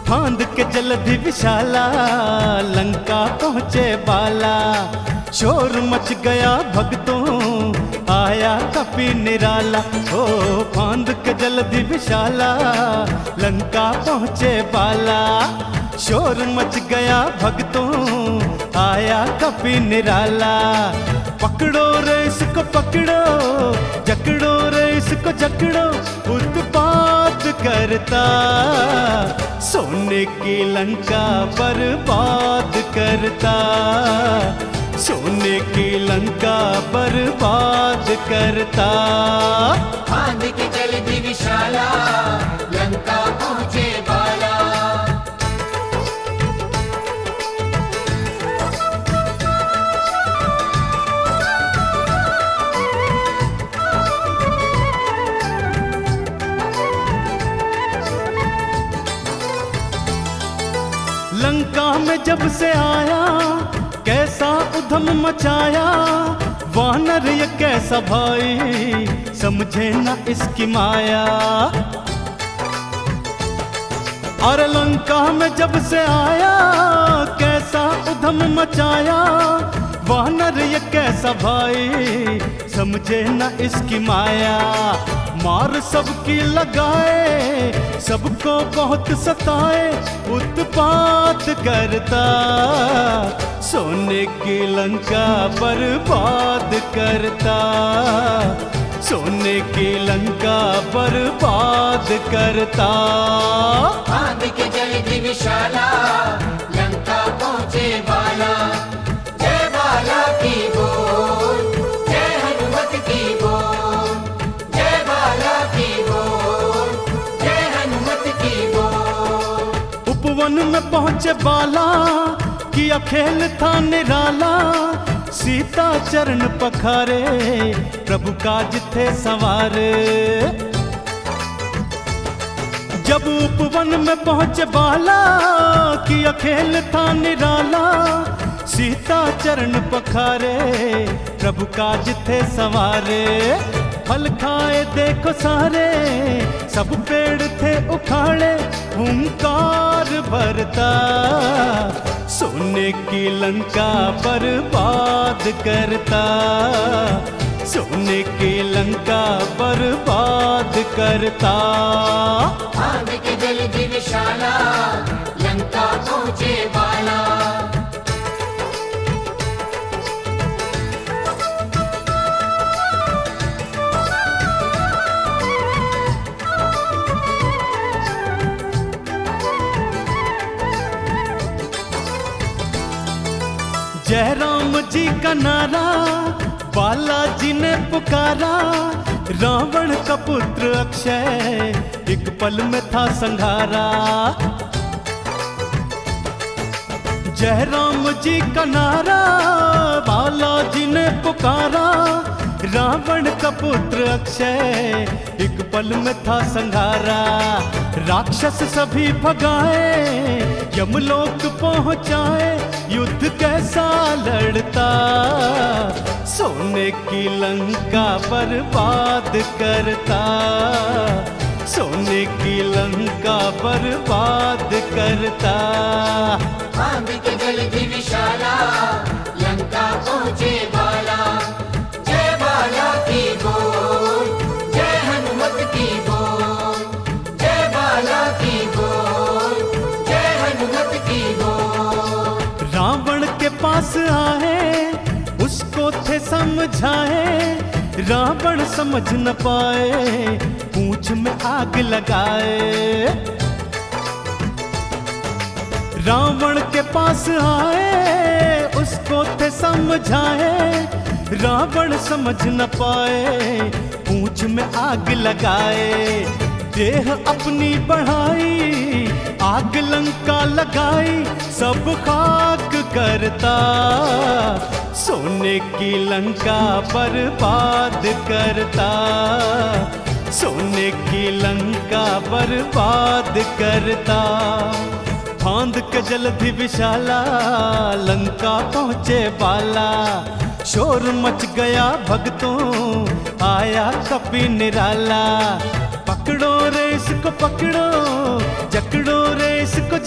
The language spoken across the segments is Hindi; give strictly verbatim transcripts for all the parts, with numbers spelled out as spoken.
फांद के जलधि विशाला लंका पहुँचे बाला। शोर मच गया भक्तों आया कपि निराला। ओ फांद के जलधि विशाला लंका पहुँचे बाला। शोर मच गया भक्तों आया कपि निराला। पकड़ो रे इसको पकड़ो, जकड़ो रे इसको जकड़ो, उत्पात करता सोने की लंका बर्बाद करता। सोने की लंका बर्बाद करता। फांद के जलधि विशाला लंका पहुँचे बाला। लंका में जब से आया कैसा उधम मचाया। वानर ये कैसा भाई समझे ना इसकी माया। और लंका में जब से आया कैसा उधम मचाया। वानर ये कैसा भाई समझे ना इसकी माया। मार सबकी लगाए सबको बहुत सताए, उत्पात करता सोने की लंका बर्बाद करता। सोने की लंका बर्बाद करता। फांद के जलधि विशाला लंका पहुँचे बाला। जय बाला की बोल, जय हनुमत की बोल, जय बाला की बोल, जय हनुमत की बोल। उपवन में पहुँचे बाला किया खेल था निराला। सीता चरण पखारे प्रभु काज थे सवारे। जब उपवन में पहुँचे बाला किया खेल था निराला। सीता चरण पखारे प्रभु काज थे सवारे। फल खाए देखो सारे सब पेड़ थे उखाड़े, हुंकार भरता सोने की लंका बर्बाद करता। सोने की लंका बर्बाद करता। फांद के जलधि विशाला लंका पहुँचे बाला। जय राम जी का नारा बालाजी ने पुकारा। रावण का पुत्र अक्षय एक पल में था संहारा। जय राम जी का नारा बालाजी ने पुकारा। रावण का पुत्र अक्षय एक पल में था संहारा। राक्षस सभी भगाए यमलोक पहुँचाए, युद्ध कैसा लड़ता सोने की लंका बर्बाद करता। सोने की लंका बर्बाद करता। फांद के जलधि विशाला लंका पहुँचे बाला। जय बाला की बोल, जय हनुमत की बोल, जय बाला की बोल, जय हनुमत की बोल। रावण के पास आए उसको थे समझाए। रावण समझ न पाए पूंछ में आग लगाए। रावण के पास आए उसको थे समझाए। रावण समझ न पाए पूंछ में आग लगाए। देह अपनी बढ़ाई आग लंका लगाई, सब खाक करता सोने की लंका बर्बाद करता। सोने की लंका बर्बाद करता। फांद के जलधि विशाला लंका पहुँचे बाला। शोर मच गया भक्तों आया कपि निराला। पकड़ो रे इसको पकड़ो, जकड़ो रे इसको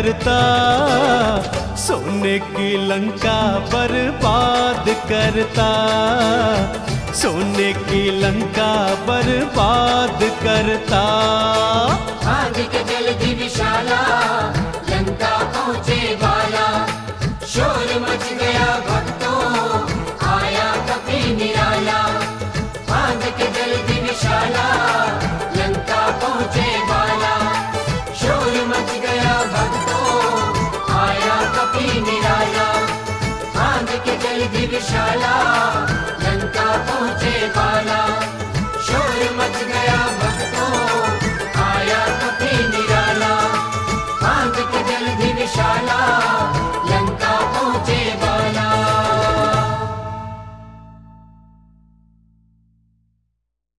करता, सोने की लंका बर्बाद करता, सोने की लंका बर्बाद करता। आग के जल्दी विशाला लंका पहुँचे बाला, शोर मच गया भक्तों आया कभी निराला। आग के जल्दी विशाला लंका पहुँचे बाला, शोर मच गया भक्तों आया कभी निराला। आग के जल्दी विशाला